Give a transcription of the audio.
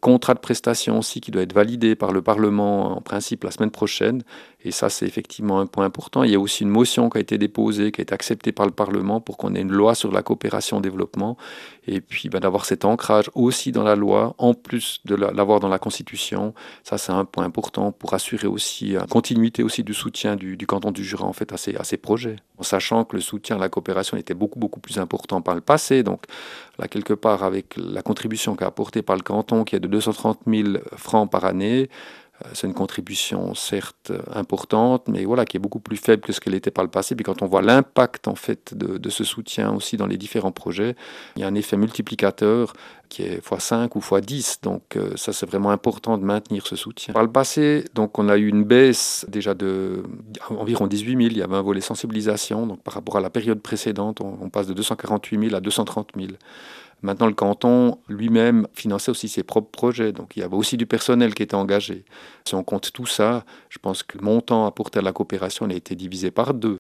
contrat de prestation aussi qui doit être validé par le Parlement en principe la semaine prochaine. Et ça, c'est effectivement un point important. Il y a aussi une motion qui a été déposée, qui a été acceptée par le Parlement pour qu'on ait une loi sur la coopération au développement. Et puis d'avoir cet ancrage aussi dans la loi, en plus de l'avoir dans la Constitution. Ça, c'est un point important pour assurer aussi une continuité aussi du soutien du canton du Jura en fait, à ces projets. En sachant que le soutien à la coopération était beaucoup plus important par le passé. Donc là, quelque part, avec la contribution qu'a apportée par le canton, qui est de 230 000 francs par année, c'est une contribution certes importante, mais voilà, qui est beaucoup plus faible que ce qu'elle était par le passé. Puis quand on voit l'impact en fait de ce soutien aussi dans les différents projets, il y a un effet multiplicateur qui est x5 ou x10. Donc ça, c'est vraiment important de maintenir ce soutien. Par le passé, donc on a eu une baisse déjà de environ 18 000. Il y avait un volet sensibilisation. Donc par rapport à la période précédente, on passe de 248 000 à 230 000. Maintenant, le canton lui-même finançait aussi ses propres projets, donc il y avait aussi du personnel qui était engagé. Si on compte tout ça, je pense que le montant apporté à la coopération a été divisé par 2.